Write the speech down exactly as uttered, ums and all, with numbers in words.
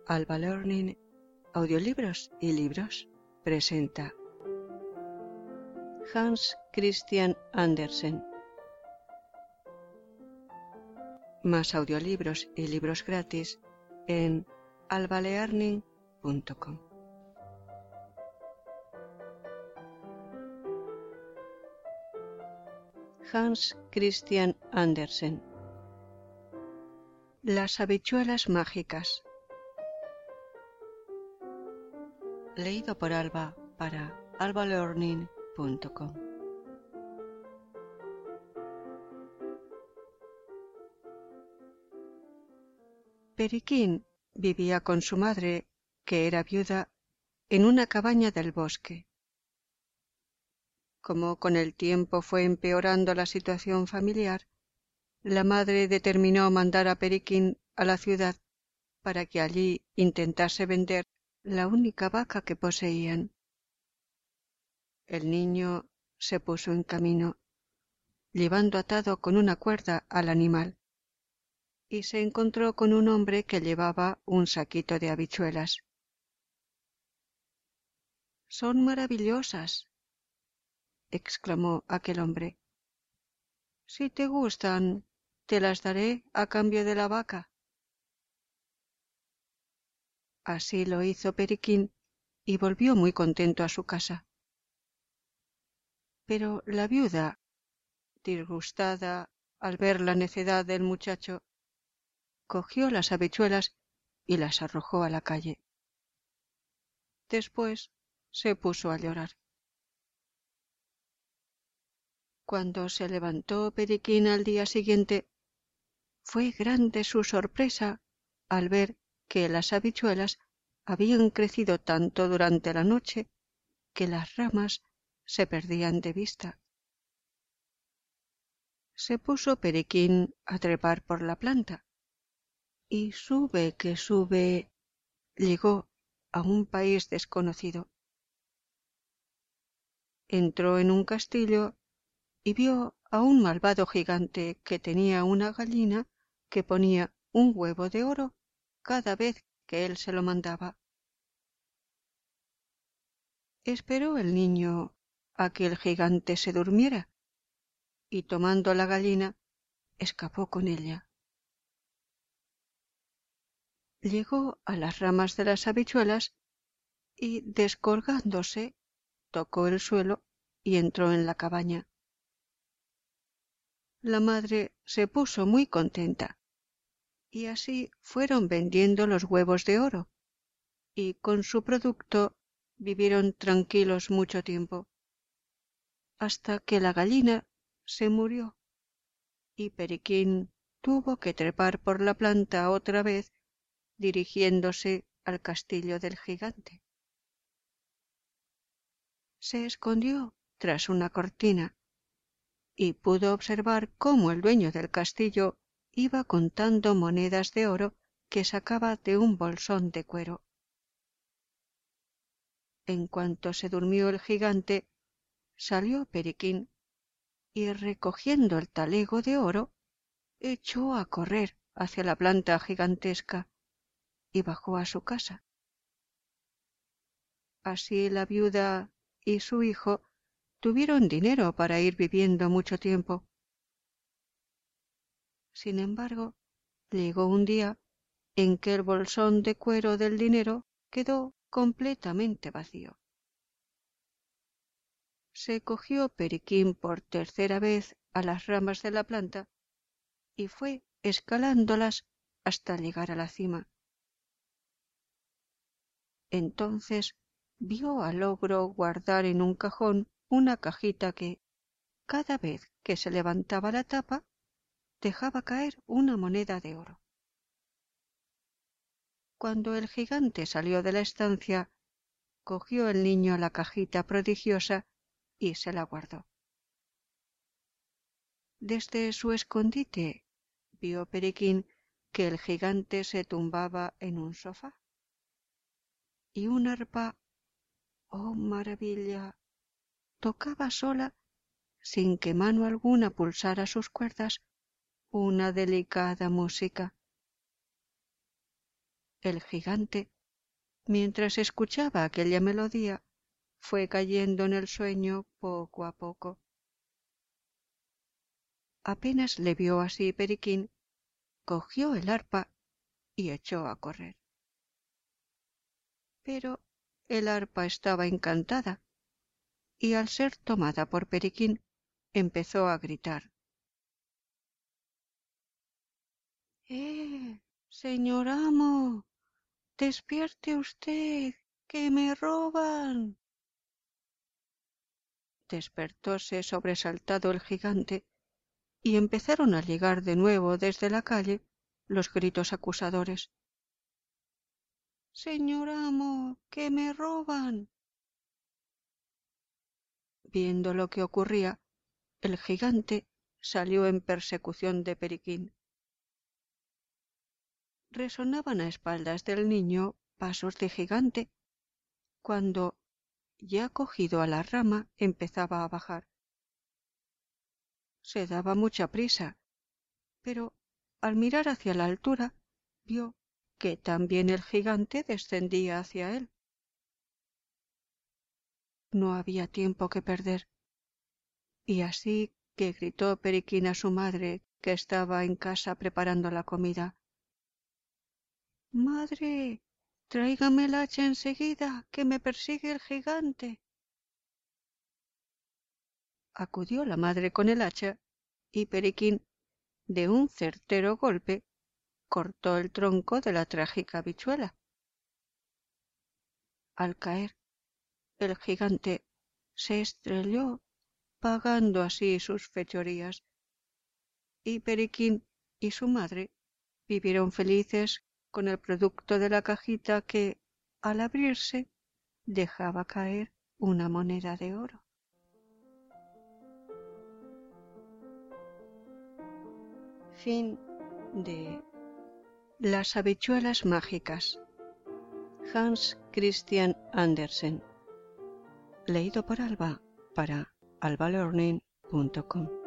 Alba Learning, Audiolibros y Libros presenta Hans Christian Andersen. Más audiolibros y libros gratis en alba learning punto com. Hans Christian Andersen. Las habichuelas mágicas. Leído por Alba para alba learning punto com. Periquín vivía con su madre, que era viuda, en una cabaña del bosque. Como con el tiempo fue empeorando la situación familiar, la madre determinó mandar a Periquín a la ciudad para que allí intentase vender la única vaca que poseían. El niño se puso en camino, llevando atado con una cuerda al animal, y se encontró con un hombre que llevaba un saquito de habichuelas. —¡Son maravillosas! —exclamó aquel hombre. —Si te gustan, te las daré a cambio de la vaca. Así lo hizo Periquín y volvió muy contento a su casa. Pero la viuda, disgustada al ver la necedad del muchacho, cogió las habichuelas y las arrojó a la calle. Después se puso a llorar. Cuando se levantó Periquín al día siguiente, fue grande su sorpresa al ver que las habichuelas habían crecido tanto durante la noche que las ramas se perdían de vista. Se puso Periquín a trepar por la planta, y sube que sube, llegó a un país desconocido. Entró en un castillo y vio a un malvado gigante que tenía una gallina que ponía un huevo de oro cada vez que él se lo mandaba. Esperó el niño a que el gigante se durmiera y, tomando la gallina, escapó con ella. Llegó a las ramas de las habichuelas y, descolgándose, tocó el suelo y entró en la cabaña. La madre se puso muy contenta, y así fueron vendiendo los huevos de oro, y con su producto vivieron tranquilos mucho tiempo, hasta que la gallina se murió, y Periquín tuvo que trepar por la planta otra vez, dirigiéndose al castillo del gigante. Se escondió tras una cortina y pudo observar cómo el dueño del castillo iba contando monedas de oro que sacaba de un bolsón de cuero. En cuanto se durmió el gigante, salió Periquín y, recogiendo el talego de oro, echó a correr hacia la planta gigantesca y bajó a su casa. Así la viuda y su hijo tuvieron dinero para ir viviendo mucho tiempo. Sin embargo, llegó un día en que el bolsón de cuero del dinero quedó completamente vacío. Se cogió Periquín por tercera vez a las ramas de la planta y fue escalándolas hasta llegar a la cima. Entonces vio al ogro guardar en un cajón una cajita que, cada vez que se levantaba la tapa, dejaba caer una moneda de oro. Cuando el gigante salió de la estancia, cogió el niño la cajita prodigiosa y se la guardó. Desde su escondite vio Periquín que el gigante se tumbaba en un sofá, y un arpa, ¡oh maravilla!, tocaba sola, sin que mano alguna pulsara sus cuerdas, una delicada música. El gigante, mientras escuchaba aquella melodía, fue cayendo en el sueño poco a poco. Apenas le vio así Periquín, cogió el arpa y echó a correr. Pero el arpa estaba encantada, y al ser tomada por Periquín, empezó a gritar: ¡Eh, señor amo! ¡Despierte usted, que me roban! Despertóse sobresaltado el gigante, y empezaron a llegar de nuevo desde la calle los gritos acusadores: ¡Señor amo, que me roban! Viendo lo que ocurría, el gigante salió en persecución de Periquín. Resonaban a espaldas del niño pasos de gigante, cuando, ya cogido a la rama, empezaba a bajar. Se daba mucha prisa, pero al mirar hacia la altura, vio que también el gigante descendía hacia él. No había tiempo que perder, y así que gritó Periquín a su madre, que estaba en casa preparando la comida: «¡Madre, tráigame el hacha enseguida, que me persigue el gigante!». Acudió la madre con el hacha, y Periquín, de un certero golpe, cortó el tronco de la trágica habichuela. Al caer, el gigante se estrelló, pagando así sus fechorías, y Periquín y su madre vivieron felices con el producto de la cajita que, al abrirse, dejaba caer una moneda de oro. Fin de Las habichuelas mágicas, Hans Christian Andersen. Leído por Alba para alba learning punto com.